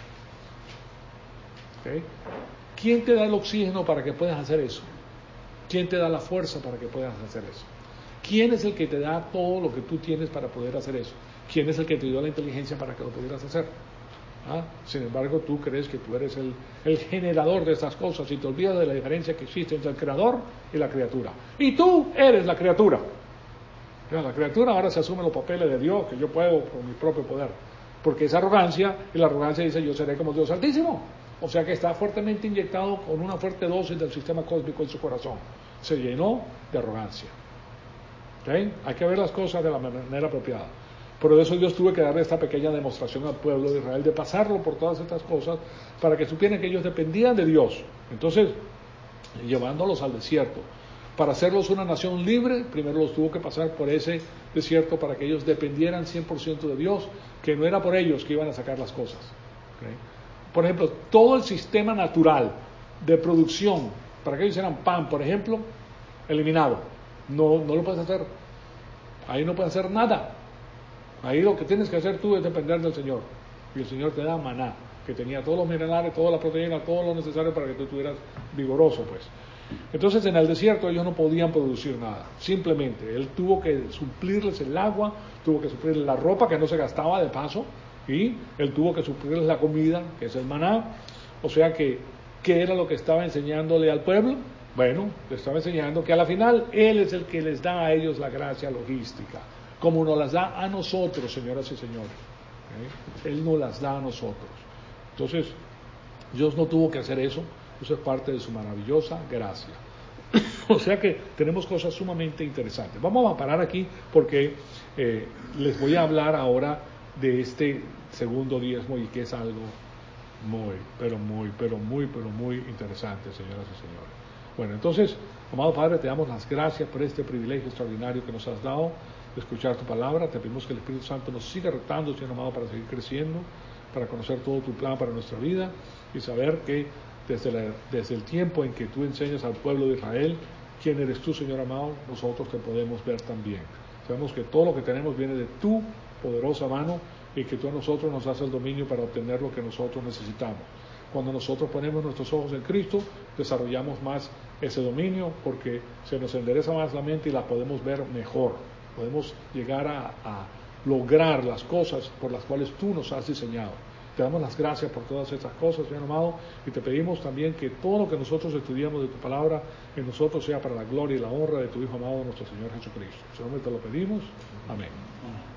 ¿Quién te da el oxígeno para que puedas hacer eso? ¿Quién te da la fuerza para que puedas hacer eso? ¿Quién es el que te da todo lo que tú tienes para poder hacer eso? ¿Quién es el que te dio la inteligencia para que lo pudieras hacer? Sin embargo, tú crees que tú eres el generador de estas cosas, y te olvidas de la diferencia que existe entre el creador y la criatura. Y tú eres la criatura. La criatura ahora se asume los papeles de Dios, que yo puedo por mi propio poder. Porque es arrogancia, y la arrogancia dice: yo seré como Dios Altísimo. O sea que está fuertemente inyectado con una fuerte dosis del sistema cósmico en su corazón. Se llenó de arrogancia. Hay que ver las cosas de la manera apropiada. Por eso Dios tuvo que darle esta pequeña demostración al pueblo de Israel, de pasarlo por todas estas cosas, para que supieran que ellos dependían de Dios. Entonces, llevándolos al desierto, para hacerlos una nación libre, primero los tuvo que pasar por ese desierto para que ellos dependieran 100% de Dios, que no era por ellos que iban a sacar las cosas. Por ejemplo, todo el sistema natural de producción, para que ellos hicieran pan, por ejemplo, eliminado. No lo puedes hacer. Ahí no puedes hacer nada. Ahí lo que tienes que hacer tú es depender del Señor. Y el Señor te da maná, que tenía todos los minerales, toda la proteína, todo lo necesario para que tú estuvieras vigoroso, pues. Entonces, en el desierto ellos no podían producir nada. Simplemente, Él tuvo que suplirles el agua, tuvo que suplirles la ropa, que no se gastaba de paso, y Él tuvo que suplirles la comida, que es el maná. O sea que, ¿qué era lo que estaba enseñándole al pueblo? Bueno, le estaba enseñando que a la final Él es el que les da a ellos la gracia logística, como nos las da a nosotros, señoras y señores. Él nos las da a nosotros. Entonces, Dios no tuvo que hacer eso, eso es parte de su maravillosa gracia. O sea que tenemos cosas sumamente interesantes. Vamos a parar aquí porque les voy a hablar ahora de este segundo diezmo y que es algo muy interesante, señoras y señores. Bueno, entonces, amado Padre, te damos las gracias por este privilegio extraordinario que nos has dado de escuchar tu palabra. Te pedimos que el Espíritu Santo nos siga retando, Señor amado, para seguir creciendo, para conocer todo tu plan para nuestra vida y saber que desde el tiempo en que tú enseñas al pueblo de Israel quién eres tú, Señor amado, nosotros te podemos ver también. Sabemos que todo lo que tenemos viene de tu poderosa mano y que tú a nosotros nos das el dominio para obtener lo que nosotros necesitamos. Cuando nosotros ponemos nuestros ojos en Cristo, desarrollamos más ese dominio porque se nos endereza más la mente y la podemos ver mejor. Podemos llegar a lograr las cosas por las cuales tú nos has diseñado. Te damos las gracias por todas estas cosas, Señor amado, y te pedimos también que todo lo que nosotros estudiamos de tu palabra en nosotros sea para la gloria y la honra de tu Hijo amado, nuestro Señor Jesucristo. En su nombre te lo pedimos. Amén.